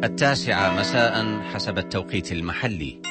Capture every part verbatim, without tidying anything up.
التاسعة مساء حسب التوقيت المحلي.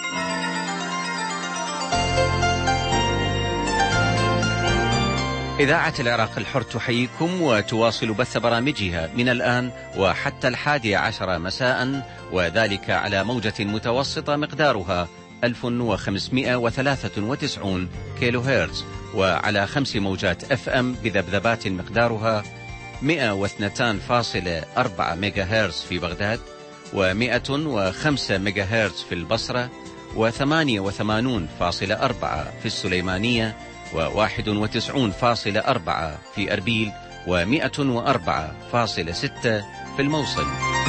إذاعة العراق الحر تحييكم وتواصل بث برامجها من الآن وحتى الحادية عشر مساء، وذلك على موجة متوسطة مقدارها ألف وخمسمائة وثلاثة وتسعين كيلو هرتز، وعلى خمس موجات اف ام بذبذبات مقدارها مئة واثنين فاصلة أربعة ميجا هرتز في بغداد، ومئة وخمسة ميجا هرتز في البصرة، وثمانية وثمانين فاصلة أربعة في السليمانية، وواحد وتسعين فاصلة أربعة في أربيل، ومئة وأربعة فاصلة ستة في الموصل.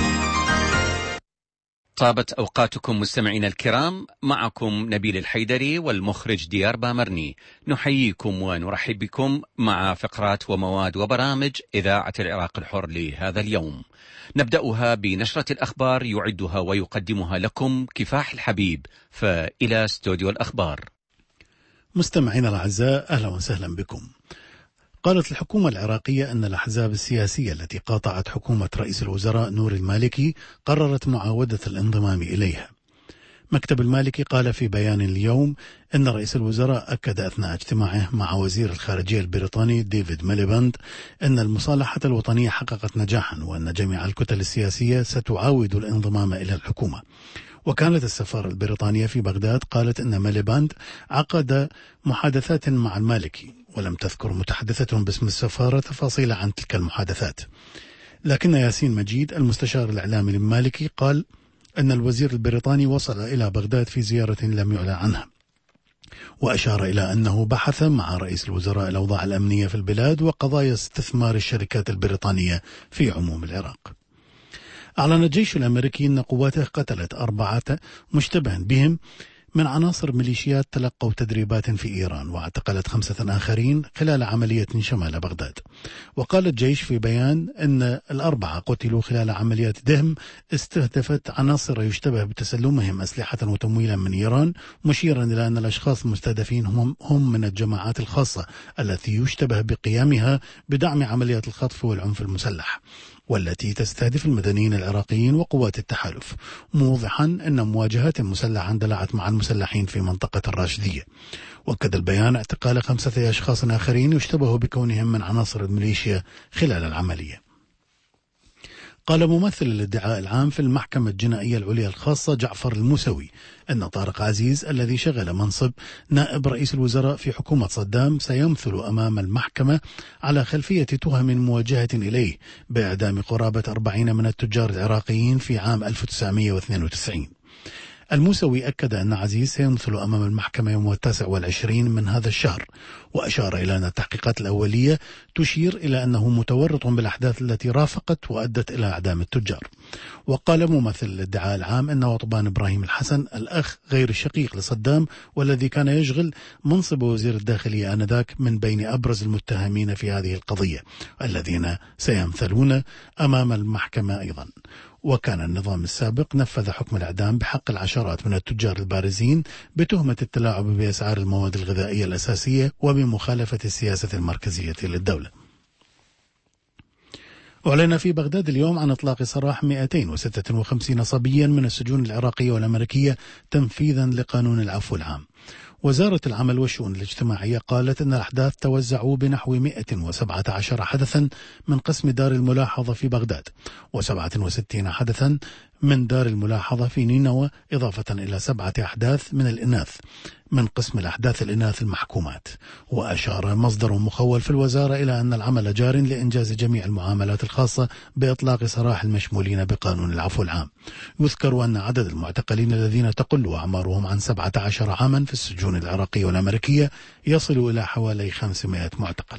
طابت أوقاتكم مستمعين الكرام، معكم نبيل الحيدري والمخرج ديار بامرني، نحييكم ونرحب بكم مع فقرات ومواد وبرامج إذاعة العراق الحر لهذا اليوم. نبدأها بنشرة الأخبار يعدها ويقدمها لكم كفاح الحبيب، فإلى استوديو الأخبار. مستمعين الأعزاء، أهلا وسهلا بكم. قالت الحكومة العراقية أن الأحزاب السياسية التي قاطعت حكومة رئيس الوزراء نور المالكي قررت معاودة الانضمام إليها. مكتب المالكي قال في بيان اليوم أن رئيس الوزراء أكد أثناء اجتماعه مع وزير الخارجية البريطاني ديفيد ميليباند أن المصالحة الوطنية حققت نجاحا، وأن جميع الكتل السياسية ستعاود الانضمام إلى الحكومة. وكانت السفارة البريطانية في بغداد قالت أن ميليباند عقد محادثات مع المالكي، ولم تذكر متحدثة باسم السفارة تفاصيل عن تلك المحادثات. لكن ياسين مجيد المستشار الإعلامي للمالكي قال أن الوزير البريطاني وصل إلى بغداد في زيارة لم يعلن عنها، وأشار إلى أنه بحث مع رئيس الوزراء الأوضاع الأمنية في البلاد وقضايا استثمار الشركات البريطانية في عموم العراق. أعلن الجيش الأمريكي أن قواته قتلت أربعة مشتبه بهم من عناصر ميليشيات تلقوا تدريبات في إيران، واعتقلت خمسة آخرين خلال عملية شمال بغداد. وقال الجيش في بيان أن الأربعة قتلوا خلال عمليات دهم استهدفت عناصر يشتبه بتسلمهم أسلحة وتمويلا من إيران، مشيرا إلى أن الأشخاص المستهدفين هم, هم من الجماعات الخاصة التي يشتبه بقيامها بدعم عمليات الخطف والعنف المسلح، والتي تستهدف المدنيين العراقيين وقوات التحالف، موضحا أن مواجهات مسلحة اندلعت مع المسلحين في منطقة الراشدية. وأكد البيان اعتقال خمسة أشخاص آخرين يشتبه بكونهم من عناصر الميليشيا خلال العملية. قال ممثل الادعاء العام في المحكمة الجنائية العليا الخاصة جعفر الموسوي أن طارق عزيز الذي شغل منصب نائب رئيس الوزراء في حكومة صدام سيمثل أمام المحكمة على خلفية تهم موجهة إليه بإعدام قرابة أربعين من التجار العراقيين في عام ألف وتسعمائة واثنين وتسعين. الموسوي أكد أن عزيز سيمثل أمام المحكمة يوم التاسع والعشرين من هذا الشهر، وأشار إلى أن التحقيقات الأولية تشير إلى أنه متورط بالأحداث التي رافقت وأدت إلى إعدام التجار. وقال ممثل الادعاء العام أن وطبان إبراهيم الحسن الأخ غير الشقيق لصدام والذي كان يشغل منصب وزير الداخلية آنذاك من بين أبرز المتهمين في هذه القضية الذين سيمثلون أمام المحكمة أيضا. وكان النظام السابق نفذ حكم الإعدام بحق العشرات من التجار البارزين بتهمة التلاعب بأسعار المواد الغذائية الأساسية وبمخالفة السياسة المركزية للدولة. أعلن في بغداد اليوم عن إطلاق سراح مئتين وستة وخمسين صبيا من السجون العراقية والأمريكية تنفيذا لقانون العفو العام. وزارة العمل والشؤون الاجتماعية قالت أن الأحداث توزعوا بنحو مئة وسبعة عشر حدثا من قسم دار الملاحظة في بغداد، وسبعة وستين حدثا من دار الملاحظة في نينوى، إضافة إلى سبعة أحداث من الإناث من قسم الأحداث الإناث المحكومات. وأشار مصدر مخول في الوزارة إلى أن العمل جار لإنجاز جميع المعاملات الخاصة بإطلاق سراح المشمولين بقانون العفو العام. يذكر أن عدد المعتقلين الذين تقل أعمارهم عن سبعة عشر عاما في السجون العراقية والأمريكية يصل إلى حوالي خمسمائة معتقل.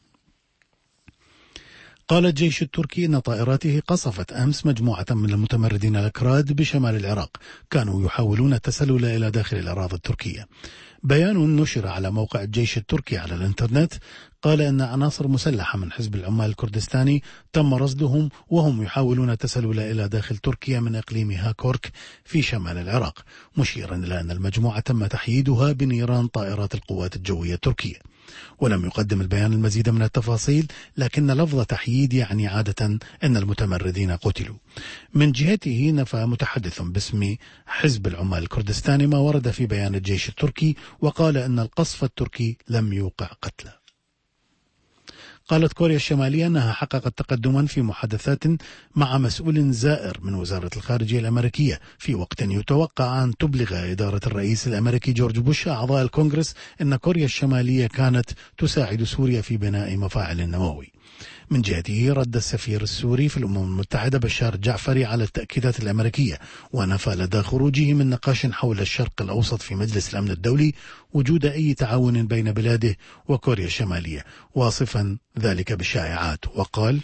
قال الجيش التركي أن طائراته قصفت أمس مجموعة من المتمردين الأكراد بشمال العراق كانوا يحاولون التسلل إلى داخل الأراضي التركية. بيان نشر على موقع الجيش التركي على الانترنت قال أن عناصر مسلحة من حزب العمال الكردستاني تم رصدهم وهم يحاولون التسلل إلى داخل تركيا من إقليم هاكورك في شمال العراق، مشيرا إلى أن المجموعة تم تحييدها بنيران طائرات القوات الجوية التركية. ولم يقدم البيان المزيد من التفاصيل، لكن لفظ تحييد يعني عادة أن المتمردين قتلوا. من جهته نفى متحدث باسم حزب العمال الكردستاني ما ورد في بيان الجيش التركي، وقال أن القصف التركي لم يوقع قتلى. قالت كوريا الشمالية أنها حققت تقدما في محادثات مع مسؤول زائر من وزارة الخارجية الأمريكية في وقت يتوقع أن تبلغ إدارة الرئيس الأمريكي جورج بوش أعضاء الكونغرس أن كوريا الشمالية كانت تساعد سوريا في بناء مفاعل نووي. من جهته رد السفير السوري في الأمم المتحدة بشار جعفري على التأكيدات الأمريكية، ونفى لدى خروجه من نقاش حول الشرق الأوسط في مجلس الأمن الدولي وجود أي تعاون بين بلاده وكوريا الشمالية، واصفا ذلك بالشائعات، وقال: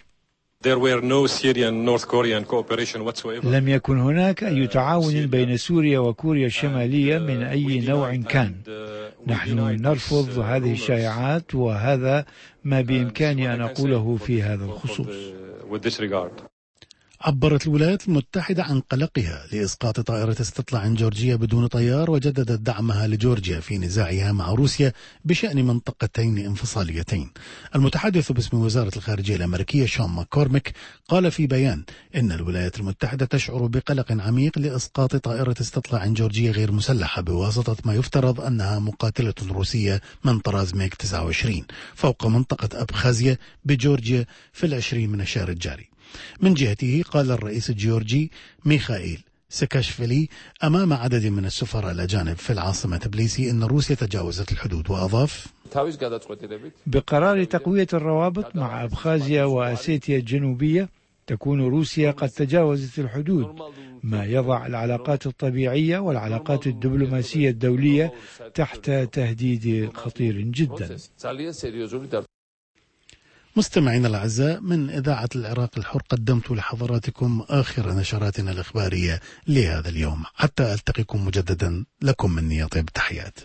لم يكن هناك أي تعاون بين سوريا وكوريا الشمالية من أي نوع كان. نحن نرفض هذه الشائعات، وهذا ما بإمكاني أن أقوله في هذا الخصوص. عبرت الولايات المتحدة عن قلقها لإسقاط طائرة استطلاع جورجيا بدون طيار، وجددت دعمها لجورجيا في نزاعها مع روسيا بشأن منطقتين انفصاليتين. المتحدث باسم وزارة الخارجية الأمريكية شون ماكورميك قال في بيان إن الولايات المتحدة تشعر بقلق عميق لإسقاط طائرة استطلاع جورجية غير مسلحة بواسطة ما يفترض أنها مقاتلة روسية من طراز ميغ تسعة وعشرين فوق منطقة أبخازيا بجورجيا في العشرين من الشهر الجاري. من جهته قال الرئيس الجيورجي ميخائيل ساكاشفيلي أمام عدد من السفراء الأجانب في العاصمة تبليسي أن روسيا تجاوزت الحدود، وأضاف: بقرار تقوية الروابط مع أبخازيا وأسيتيا الجنوبية تكون روسيا قد تجاوزت الحدود، ما يضع العلاقات الطبيعية والعلاقات الدبلوماسية الدولية تحت تهديد خطير جدا. مستمعينا الأعزاء، من إذاعة العراق الحر قدمت لحضراتكم آخر نشراتنا الإخبارية لهذا اليوم. حتى ألتقيكم مجددا، لكم مني طيب التحيات.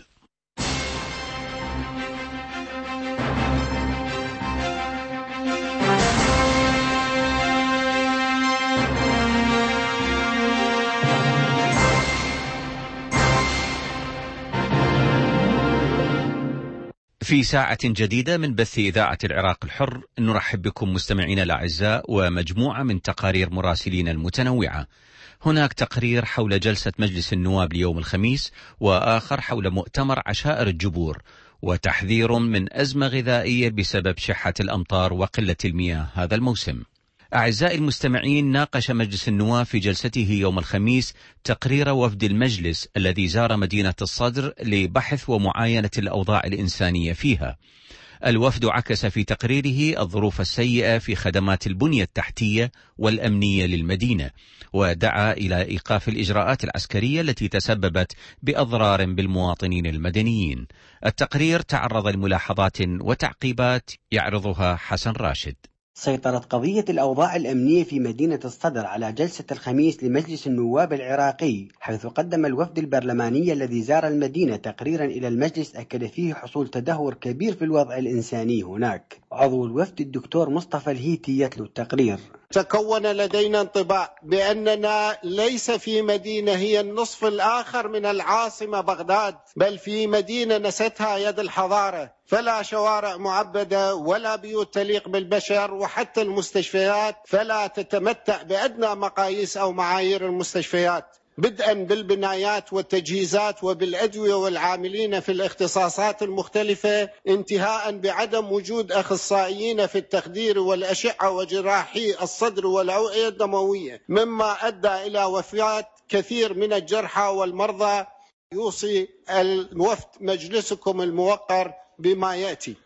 في ساعة جديدة من بث إذاعة العراق الحر نرحب بكم مستمعينا الأعزاء ومجموعة من تقارير مراسلين المتنوعة. هناك تقرير حول جلسة مجلس النواب ليوم الخميس، وآخر حول مؤتمر عشائر الجبور، وتحذير من أزمة غذائية بسبب شحة الأمطار وقلة المياه هذا الموسم. أعزائي المستمعين، ناقش مجلس النواب في جلسته يوم الخميس تقرير وفد المجلس الذي زار مدينة الصدر لبحث ومعاينة الأوضاع الإنسانية فيها. الوفد عكس في تقريره الظروف السيئة في خدمات البنية التحتية والأمنية للمدينة، ودعا إلى إيقاف الإجراءات العسكرية التي تسببت بأضرار بالمواطنين المدنيين. التقرير تعرض لملاحظات وتعقيبات يعرضها حسن راشد. سيطرت قضية الأوضاع الأمنية في مدينة الصدر على جلسة الخميس لمجلس النواب العراقي، حيث قدم الوفد البرلماني الذي زار المدينة تقريرا إلى المجلس أكد فيه حصول تدهور كبير في الوضع الإنساني هناك. عضو الوفد الدكتور مصطفى الهيتي يتلو التقرير. تكون لدينا انطباع بأننا ليس في مدينة هي النصف الآخر من العاصمة بغداد، بل في مدينة نستها يد الحضارة، فلا شوارع معبدة ولا بيوت تليق بالبشر، وحتى المستشفيات فلا تتمتع بأدنى مقاييس أو معايير المستشفيات، بدءا بالبنايات والتجهيزات وبالأدوية والعاملين في الاختصاصات المختلفة، انتهاء بعدم وجود أخصائيين في التخدير والأشعة وجراحي الصدر والأوعية الدموية، مما أدى إلى وفاة كثير من الجرحى والمرضى. يوصي الوفد مجلسكم الموقر بما يأتي: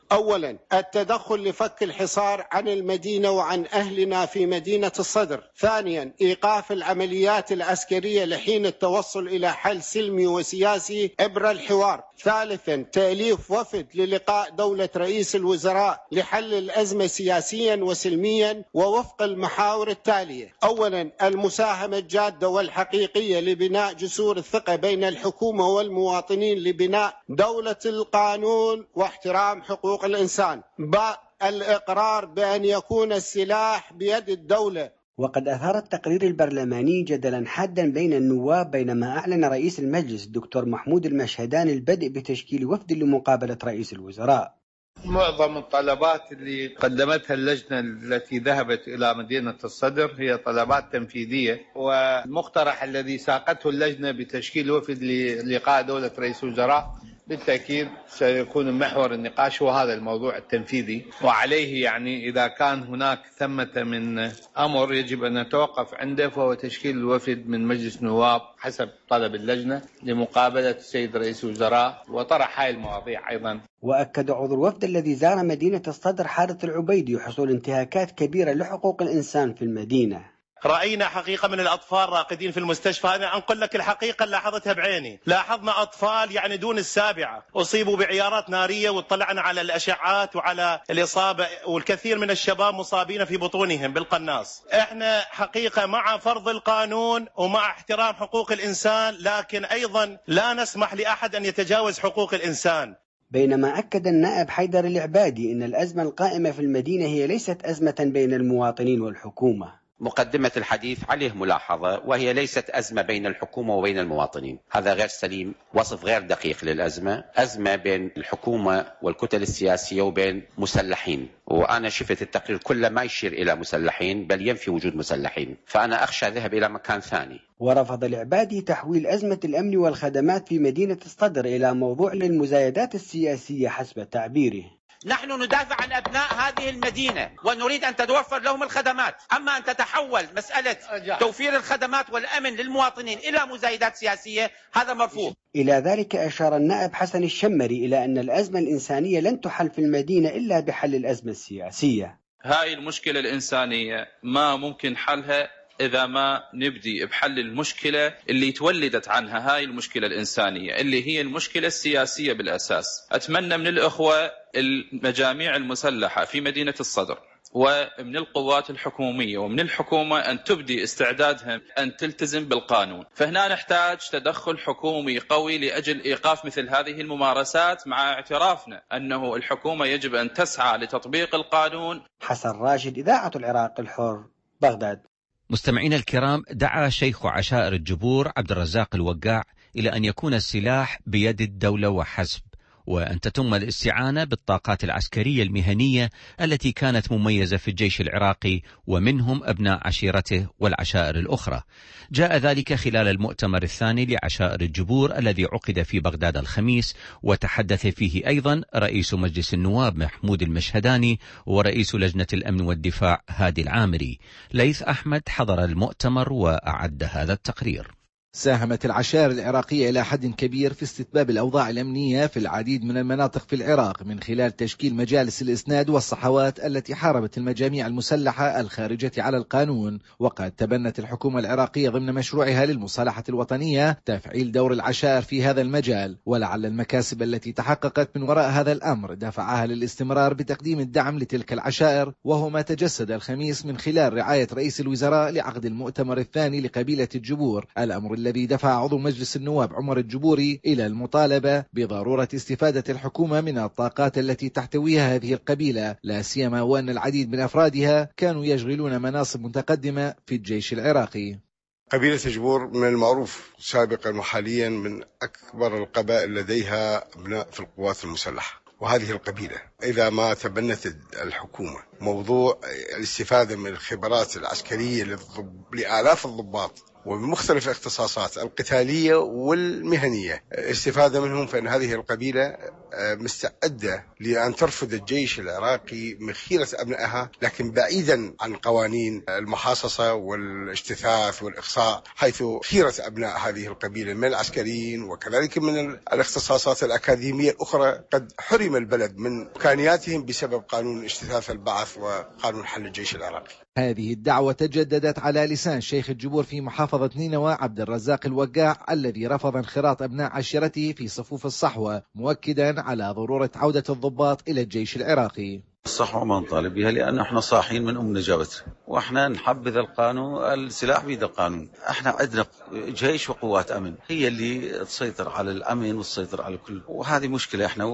أولا التدخل لفك الحصار عن المدينة وعن أهلنا في مدينة الصدر. ثانيا إيقاف العمليات العسكرية لحين التوصل إلى حل سلمي وسياسي عبر الحوار. ثالثا تأليف وفد للقاء دولة رئيس الوزراء لحل الأزمة سياسيا وسلميا ووفق المحاور التالية. أولا المساهمة الجادة والحقيقية لبناء جسور الثقة بين الحكومة والمواطنين لبناء دولة القانون واحترام حقوق الإنسان. باء الإقرار بأن يكون السلاح بيد الدولة. وقد أثار التقرير البرلماني جدلا حادا بين النواب بينما أعلن رئيس المجلس الدكتور محمود المشهداني البدء بتشكيل وفد لمقابلة رئيس الوزراء. معظم الطلبات اللي قدمتها اللجنة التي ذهبت إلى مدينة الصدر هي طلبات تنفيذية، والمقترح الذي ساقته اللجنة بتشكيل وفد للقاء دولة رئيس الوزراء بالتأكيد سيكون محور النقاش هو هذا الموضوع التنفيذي، وعليه يعني إذا كان هناك ثمة من أمر يجب أن نتوقف عنده فهو تشكيل الوفد من مجلس النواب حسب طلب اللجنة لمقابلة السيد رئيس الوزراء وطرح هاي المواضيع أيضا. وأكد عضو الوفد الذي زار مدينة الصدر حارث العبيدي حصول انتهاكات كبيرة لحقوق الإنسان في المدينة. رأينا حقيقة من الأطفال راقدين في المستشفى. أنا أنقل لك الحقيقة لاحظتها بعيني. لاحظنا أطفال يعني دون السابعة أصيبوا بعيارات نارية، واطلعنا على الأشعات وعلى الإصابة، والكثير من الشباب مصابين في بطونهم بالقناص. إحنا حقيقة مع فرض القانون ومع احترام حقوق الإنسان، لكن أيضا لا نسمح لأحد أن يتجاوز حقوق الإنسان. بينما أكد النائب حيدر العبادي أن الأزمة القائمة في المدينة هي ليست أزمة بين المواطنين والحكومة. مقدمة الحديث عليه ملاحظة، وهي ليست أزمة بين الحكومة وبين المواطنين، هذا غير سليم، وصف غير دقيق للأزمة. أزمة بين الحكومة والكتل السياسية وبين مسلحين، وأنا شفت التقرير كله ما يشير إلى مسلحين بل ينفي وجود مسلحين، فأنا أخشى ذهب إلى مكان ثاني. ورفض العبادي تحويل أزمة الأمن والخدمات في مدينة الصدر إلى موضوع للمزايدات السياسية حسب تعبيره. نحن ندافع عن أبناء هذه المدينة ونريد أن تتوفر لهم الخدمات، أما أن تتحول مسألة توفير الخدمات والأمن للمواطنين إلى مزايدات سياسية هذا مرفوض. إلى ذلك أشار النائب حسن الشمري إلى أن الأزمة الإنسانية لن تحل في المدينة إلا بحل الأزمة السياسية. هاي المشكلة الإنسانية ما ممكن حلها إذا ما نبدي بحل المشكلة اللي تولدت عنها هاي المشكلة الإنسانية اللي هي المشكلة السياسية بالأساس. أتمنى من الأخوة المجاميع المسلحة في مدينة الصدر ومن القوات الحكومية ومن الحكومة أن تبدي استعدادها أن تلتزم بالقانون. فهنا نحتاج تدخل حكومي قوي لأجل إيقاف مثل هذه الممارسات، مع اعترافنا أنه الحكومة يجب أن تسعى لتطبيق القانون. حسن راشد، إذاعة العراق الحر، بغداد. مستمعينا الكرام، دعا شيخ عشائر الجبور عبد الرزاق الوقاع إلى أن يكون السلاح بيد الدولة وحسب، وأن تتم الاستعانة بالطاقات العسكرية المهنية التي كانت مميزة في الجيش العراقي ومنهم أبناء عشيرته والعشائر الأخرى. جاء ذلك خلال المؤتمر الثاني لعشائر الجبور الذي عقد في بغداد الخميس، وتحدث فيه أيضا رئيس مجلس النواب محمود المشهداني ورئيس لجنة الأمن والدفاع هادي العامري. ليث أحمد حضر المؤتمر وأعد هذا التقرير. ساهمت العشائر العراقية إلى حد كبير في استتباب الأوضاع الأمنية في العديد من المناطق في العراق من خلال تشكيل مجالس الإسناد والصحوات التي حاربت المجاميع المسلحة الخارجة على القانون. وقد تبنت الحكومة العراقية ضمن مشروعها للمصالحة الوطنية تفعيل دور العشائر في هذا المجال، ولعل المكاسب التي تحققت من وراء هذا الأمر دفعها للاستمرار بتقديم الدعم لتلك العشائر، وهو ما تجسد الخميس من خلال رعاية رئيس الوزراء لعقد المؤتمر الثاني لقبيلة الجبور، الأمر الذي دفع عضو مجلس النواب عمر الجبوري إلى المطالبة بضرورة استفادة الحكومة من الطاقات التي تحتويها هذه القبيلة، لا سيما وأن العديد من أفرادها كانوا يشغلون مناصب متقدمة في الجيش العراقي. قبيلة الجبور من المعروف سابقا وحاليا من أكبر القبائل لديها أبناء في القوات المسلحة، وهذه القبيلة إذا ما تبنت الحكومة موضوع الاستفادة من الخبرات العسكرية لآلاف الضباط وبمختلف الاختصاصات القتالية والمهنية استفادة منهم، فإن هذه القبيلة مستعدة لأن ترفض الجيش العراقي من خيرة أبنائها، لكن بعيدا عن قوانين المحاصصة والاجتثاث والإقصاء، حيث خيرة أبناء هذه القبيلة من العسكريين وكذلك من الاختصاصات الأكاديمية الأخرى قد حرم البلد من إمكانياتهم بسبب قانون اجتثاث البعث وقانون حل الجيش العراقي. هذه الدعوة تجددت على لسان شيخ الجبور في محافظة نينوى عبد الرزاق الوقاع، الذي رفض انخراط أبناء عشيرته في صفوف الصحوة، مؤكدا على ضرورة عودة الضباط إلى الجيش العراقي. الصحوة ما نطالب بها لأن احنا صاحين من أم نجابتنا، واحنا نحبذ القانون، السلاح بيد القانون. احنا عندنا جيش وقوات أمن هي اللي تسيطر على الأمن وتسيطر على الكل، وهذه مشكلة احنا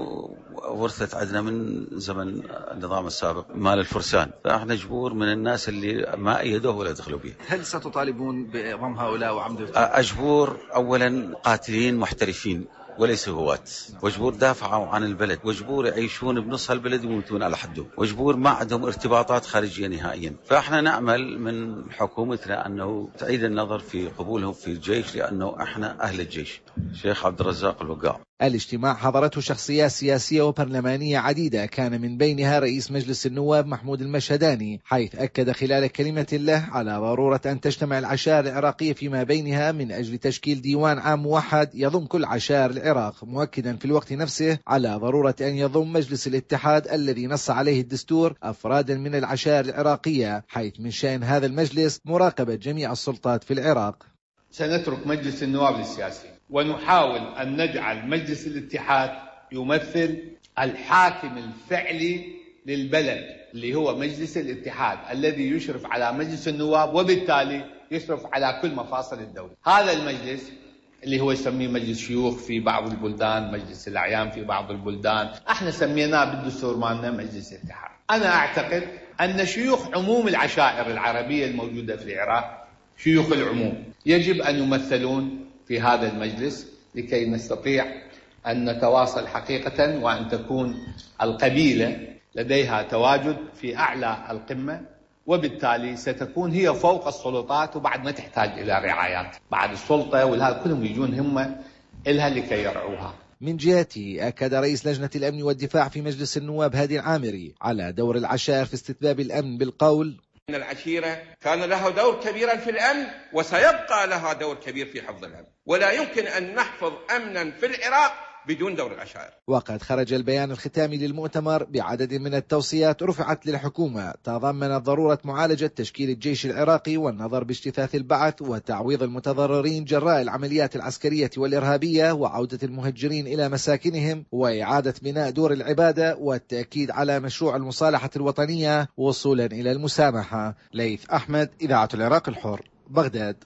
ورثت عندنا من زمن النظام السابق مال الفرسان، فاحنا جبور من الناس اللي ما أيدوه ولا دخلوا به. هل ستطالبون بضم هؤلاء وعمد؟ أجبور أولا قاتلين محترفين وليس هواة، وجبور دافعوا عن البلد، وجبور يعيشون بنص البلد ويموتون على حده، وجبور ما عندهم ارتباطات خارجية نهائيا. فاحنا نأمل من حكومتنا أنه تعيد النظر في قبولهم في الجيش، لأنه احنا أهل الجيش. شيخ عبد الرزاق الوقاع. الاجتماع حضرته شخصيات سياسية وبرلمانية عديدة، كان من بينها رئيس مجلس النواب محمود المشهداني، حيث أكد خلال كلمة له على ضرورة أن تجتمع العشائر العراقية فيما بينها من أجل تشكيل ديوان عام موحد يضم كل عشائر العراق، مؤكدا في الوقت نفسه على ضرورة أن يضم مجلس الاتحاد الذي نص عليه الدستور أفرادا من العشائر العراقية، حيث من شأن هذا المجلس مراقبة جميع السلطات في العراق. سنترك مجلس النواب السياسي ونحاول أن نجعل مجلس الاتحاد يمثل الحاكم الفعلي للبلد، اللي هو مجلس الاتحاد الذي يشرف على مجلس النواب وبالتالي يشرف على كل مفاصل الدولة. هذا المجلس اللي هو يسميه مجلس شيوخ في بعض البلدان، مجلس الأعيان في بعض البلدان، احنا سميناه بالدستور مالنا مجلس الاتحاد. أنا أعتقد أن شيوخ عموم العشائر العربية الموجودة في العراق، شيوخ العموم، يجب أن يمثلون في هذا المجلس لكي نستطيع أن نتواصل حقيقة، وأن تكون القبيلة لديها تواجد في أعلى القمة، وبالتالي ستكون هي فوق السلطات، وبعد ما تحتاج إلى رعايات بعد السلطة والهذا كلهم يجون هم إلها لكي يرعوها. من جهته أكد رئيس لجنة الأمن والدفاع في مجلس النواب هادي العامري على دور العشائر في استتباب الأمن بالقول: إن العشيرة كان لها دور كبيرا في الأمن وسيبقى لها دور كبير في حفظ الأمن، ولا يمكن أن نحفظ أمنا في العراق بدون دور العشائر. وقد خرج البيان الختامي للمؤتمر بعدد من التوصيات رفعت للحكومة، تضمنت ضرورة معالجة تشكيل الجيش العراقي والنظر باجتثاث البعث وتعويض المتضررين جراء العمليات العسكرية والإرهابية، وعودة المهجرين إلى مساكنهم، وإعادة بناء دور العبادة، والتأكيد على مشروع المصالحة الوطنية وصولا إلى المسامحة. ليث أحمد، إذاعة العراق الحر، بغداد.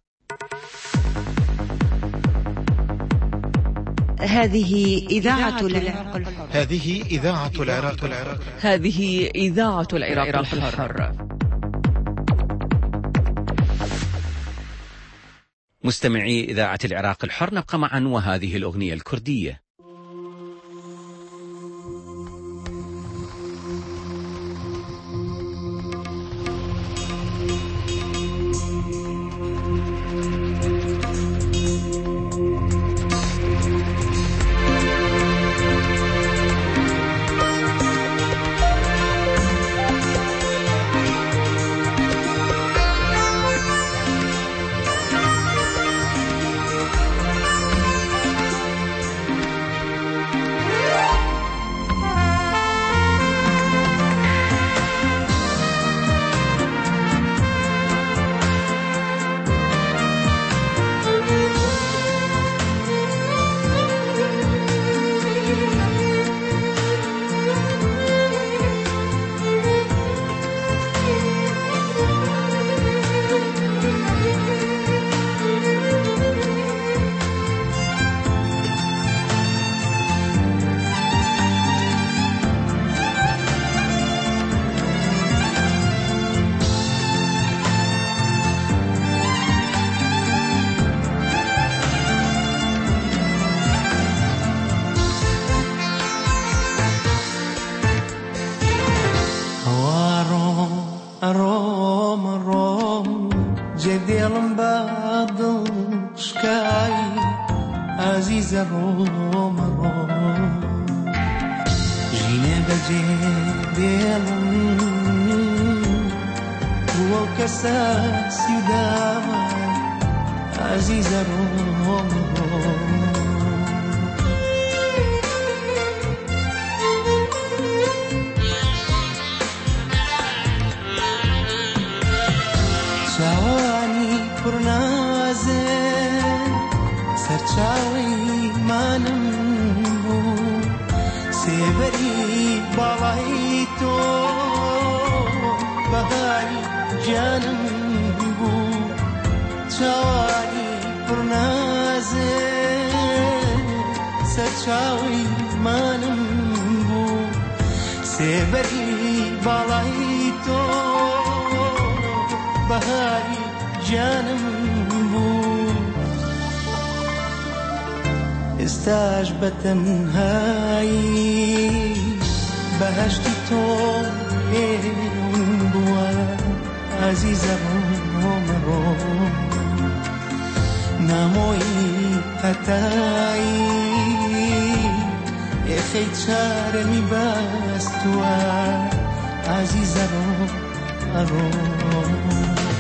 هذه إذاعة العراق الحر. هذه إذاعة العراق الحر. هذه إذاعة العراق الحر. مستمعي إذاعة العراق الحر، نبقى معا وهذه الأغنية الكردية. جديلم بعض شكاي عزيز الروم الروم جينا بجديلم وكساس يداوى عزيز الروم الروم شواني برنازن سرچاوي مانمبو سيبري بالايتو بهاي جانمبو شواني برنازن سرچاوي مانمبو سيبري بالايتو بهاري جانم بو استاج بتنهاي بهشتي تو بوا عزيز الروم الروم ناموي هتاي اخيت شارمي باستوا عزيز الروم الروم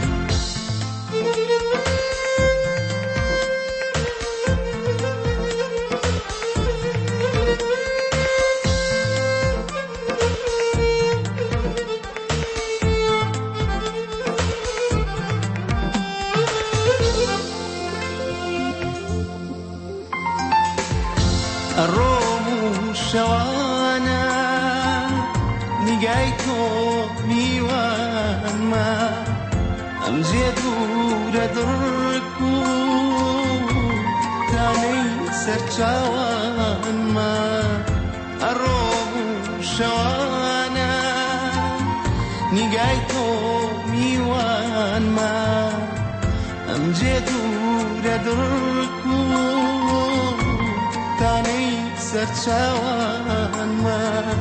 الروم شوانا نجايتو ميوان ما أمزيدو ردركو تاني سرچاوان ما الروم شوانا نجايتو ميوان ما أمزيدو ردركو تاني سرچاوان ما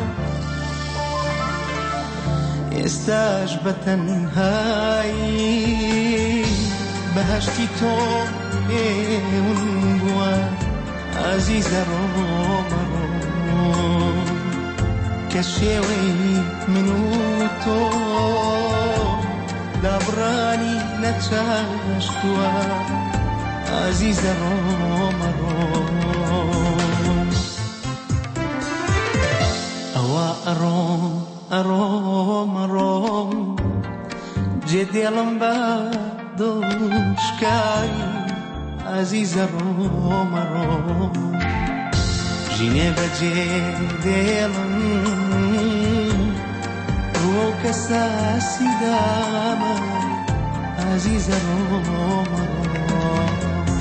استاج بتنهاي بهشتي تو بوا عزيز الروم الروم كشيوي منوتو دابراني نتشاشتوا عزيز الروم الروم أوا الروم الروم الروم جدي لمبادو شكاي عزيز الروم الروم جيني بجدي لم روك الساسي داما عزيز الروم الروم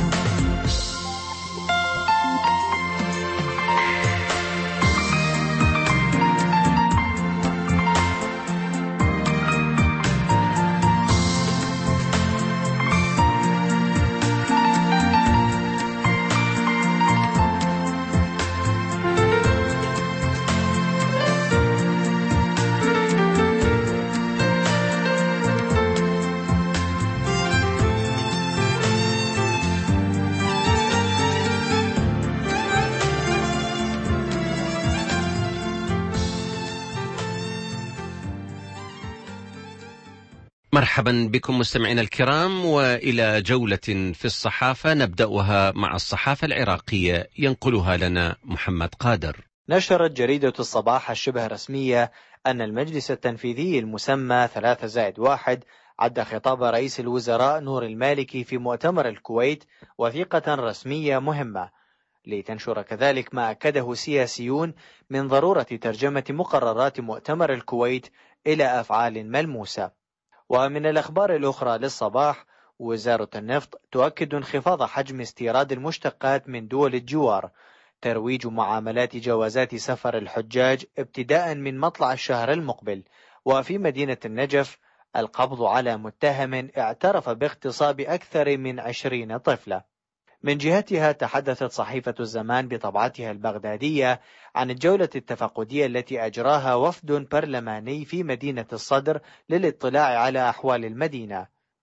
مرحبا بكم مستمعينا الكرام، وإلى جولة في الصحافة نبدأها مع الصحافة العراقية ينقلها لنا محمد قادر. نشرت جريدة الصباح الشبه رسمية أن المجلس التنفيذي المسمى ثلاثة زائد واحد عد خطاب رئيس الوزراء نور المالكي في مؤتمر الكويت وثيقة رسمية مهمة، لتنشر كذلك ما أكده سياسيون من ضرورة ترجمة مقررات مؤتمر الكويت إلى أفعال ملموسة. ومن الأخبار الأخرى للصباح، وزارة النفط تؤكد انخفاض حجم استيراد المشتقات من دول الجوار، ترويج معاملات جوازات سفر الحجاج ابتداء من مطلع الشهر المقبل. وفي مدينة النجف القبض على متهم اعترف باغتصاب أكثر من عشرين طفلة. من جهتها تحدثت صحيفة الزمان بطبعتها البغدادية عن الجولة التفقدية التي أجراها وفد برلماني في مدينة الصدر للاطلاع على أحوال المدينة،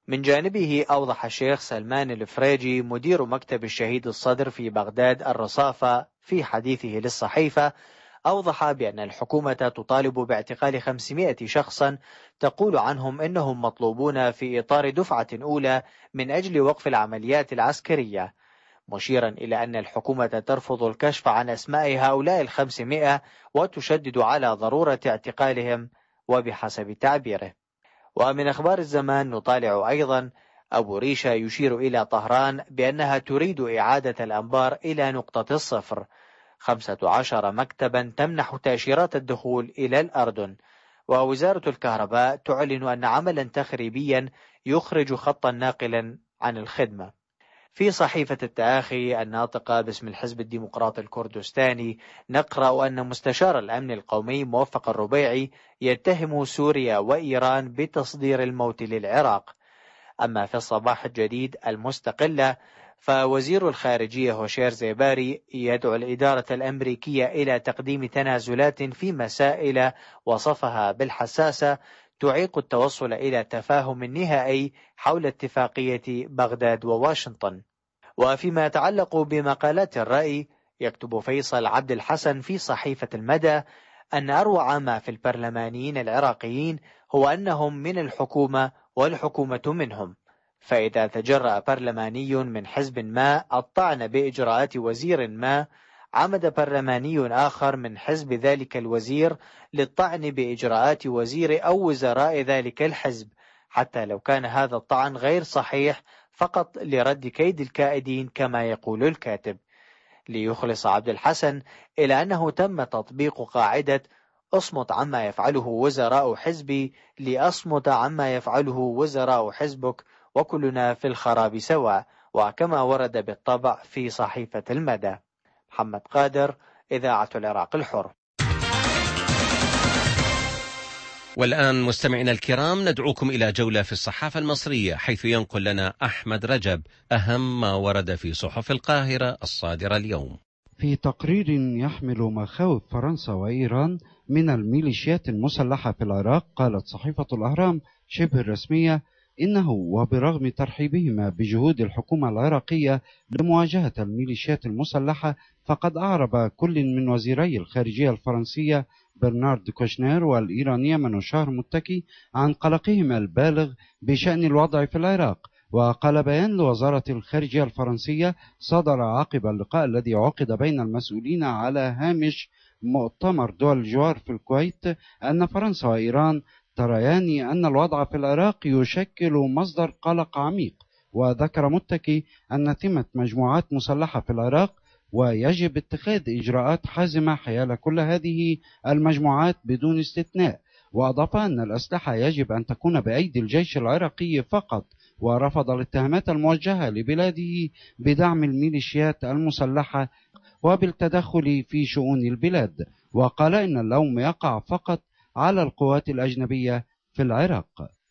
من جانبه أوضح الشيخ سلمان الفريجي مدير مكتب الشهيد الصدر في بغداد الرصافة في حديثه للصحيفة، أوضح بأن الحكومة تطالب باعتقال خمسمائة شخصا تقول عنهم إنهم مطلوبون في إطار دفعة أولى من أجل وقف العمليات العسكرية، مشيرا إلى أن الحكومة ترفض الكشف عن أسماء هؤلاء الخمسمائة وتشدد على ضرورة اعتقالهم وبحسب تعبيره. ومن أخبار الزمان نطالع أيضا أبو ريشة يشير إلى طهران بأنها تريد إعادة الأنبار إلى نقطة الصفر، خمسة عشر مكتبا تمنح تأشيرات الدخول إلى الأردن، ووزارة الكهرباء تعلن أن عملا تخريبيا يخرج خطا ناقلا عن الخدمة. في صحيفة التآخي الناطقة باسم الحزب الديمقراطي الكردستاني نقرأ أن مستشار الأمن القومي موفق الربيعي يتهم سوريا وإيران بتصدير الموت للعراق. أما في الصباح الجديد المستقلة فوزير الخارجية هوشير زيباري يدعو الإدارة الأمريكية إلى تقديم تنازلات في مسائل وصفها بالحساسة تعيق التوصل إلى تفاهم نهائي حول اتفاقية بغداد وواشنطن. وفيما يتعلق بمقالات الرأي يكتب فيصل عبد الحسن في صحيفة المدى أن أروع ما في البرلمانيين العراقيين هو أنهم من الحكومة والحكومة منهم، فإذا تجرأ برلماني من حزب ما الطعن بإجراءات وزير ما عمد برلماني آخر من حزب ذلك الوزير للطعن بإجراءات وزير أو وزراء ذلك الحزب، حتى لو كان هذا الطعن غير صحيح فقط لرد كيد الكائدين كما يقول الكاتب. ليخلص عبد الحسن إلى أنه تم تطبيق قاعدة أصمت عما يفعله وزراء حزبي لأصمت عما يفعله وزراء حزبك وكلنا في الخراب سواء، وكما ورد بالطبع في صحيفة المدى. محمد قادر، إذاعة العراق الحر. والآن مستمعينا الكرام ندعوكم إلى جولة في الصحافة المصرية، حيث ينقل لنا أحمد رجب أهم ما ورد في صحف القاهرة الصادرة اليوم. في تقرير يحمل مخاوف فرنسا وإيران من الميليشيات المسلحة في العراق، قالت صحيفة الأهرام شبه الرسمية إنه وبرغم ترحيبهما بجهود الحكومة العراقية لمواجهة الميليشيات المسلحة، فقد أعرب كل من وزيري الخارجية الفرنسية برنارد كوشنير والإيرانية منوشار متكي عن قلقهما البالغ بشأن الوضع في العراق. وقال بيان لوزارة الخارجية الفرنسية صدر عقب اللقاء الذي عقد بين المسؤولين على هامش مؤتمر دول الجوار في الكويت أن فرنسا وإيران تريان أن الوضع في العراق يشكل مصدر قلق عميق. وذكر متكي أن تمت مجموعات مسلحة في العراق ويجب اتخاذ إجراءات حازمة حيال كل هذه المجموعات بدون استثناء. وأضاف أن الأسلحة يجب أن تكون بأيدي الجيش العراقي فقط، ورفض الاتهامات الموجهة لبلاده بدعم الميليشيات المسلحة وبالتدخل في شؤون البلاد. وقال إن اللوم يقع فقط على القوات الأجنبية في العراق.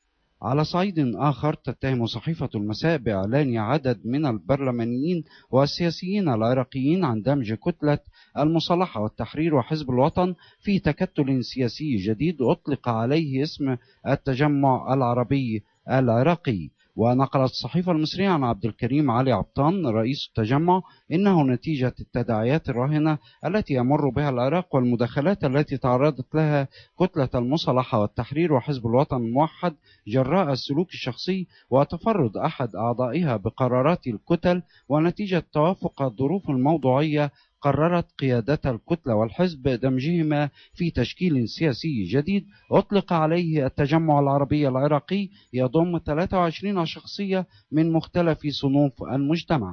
على صعيد آخر تتهم صحيفة المساء بإعلان عدد من البرلمانيين والسياسيين العراقيين عن دمج كتلة المصالحة والتحرير وحزب الوطن في تكتل سياسي جديد أطلق عليه اسم التجمع العربي العراقي. ونقلت الصحيفة المصرية عن عبد الكريم علي عبطان رئيس التجمع إنه نتيجة التداعيات الراهنة التي يمر بها العراق والمداخلات التي تعرضت لها كتلة المصالحة والتحرير وحزب الوطن الموحد جراء السلوك الشخصي وتفرد أحد أعضائها بقرارات الكتل، ونتيجة توافق الظروف الموضوعية قررت قيادة الكتلة والحزب دمجهما في تشكيل سياسي جديد أطلق عليه التجمع العربي العراقي يضم ثلاثة وعشرين شخصية من مختلف صنوف المجتمع.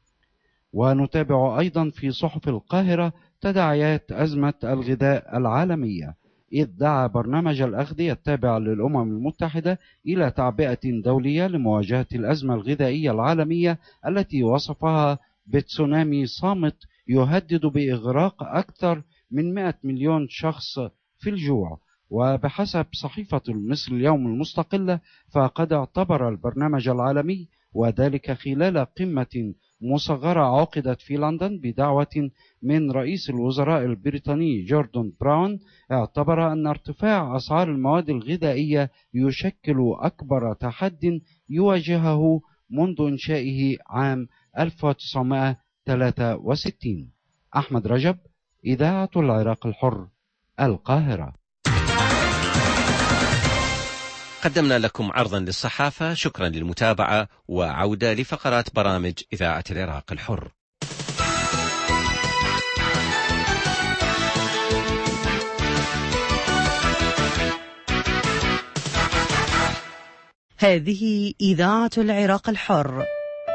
ونتابع أيضا في صحف القاهرة تداعيات أزمة الغذاء العالمية، إذ دعا برنامج الأغذية التابع للأمم المتحدة إلى تعبئة دولية لمواجهة الأزمة الغذائية العالمية التي وصفها بتسونامي صامت يهدد بإغراق أكثر من مئة مليون شخص في الجوع. وبحسب صحيفة المصر اليوم المستقلة فقد اعتبر البرنامج العالمي وذلك خلال قمة مصغرة عقدت في لندن بدعوة من رئيس الوزراء البريطاني جوردن براون، اعتبر أن ارتفاع أسعار المواد الغذائية يشكل أكبر تحد يواجهه منذ إنشائه عام ألف وتسعمائة وثلاثة وستين. أحمد رجب، إذاعة العراق الحر، القاهرة. قدمنا لكم عرضا للصحافة، شكرا للمتابعة، وعودة لفقرات برامج إذاعة العراق الحر. هذه إذاعة العراق الحر.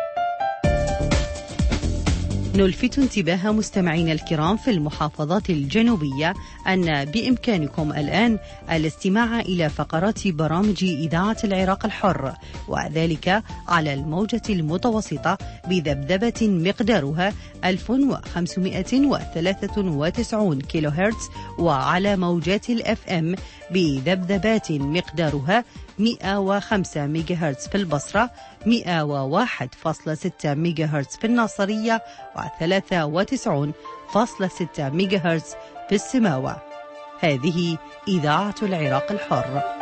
نلفت انتباه مستمعينا الكرام في المحافظات الجنوبية أن بإمكانكم الآن الاستماع إلى فقرات برامج إذاعة العراق الحر، وذلك على الموجة المتوسطة بذبذبة مقدارها ألف وخمسمائة وثلاثة وتسعين كيلو هرتز، وعلى موجات الأف أم بذبذبات مقدارها مئة وخمسة ميجا هرتز في البصرة، مئة وواحد فاصلة ستة ميجا هرتز في الناصرية، وثلاثة وتسعين فاصلة ستة ميجا هرتز في السماوة. هذه إذاعة العراق الحر.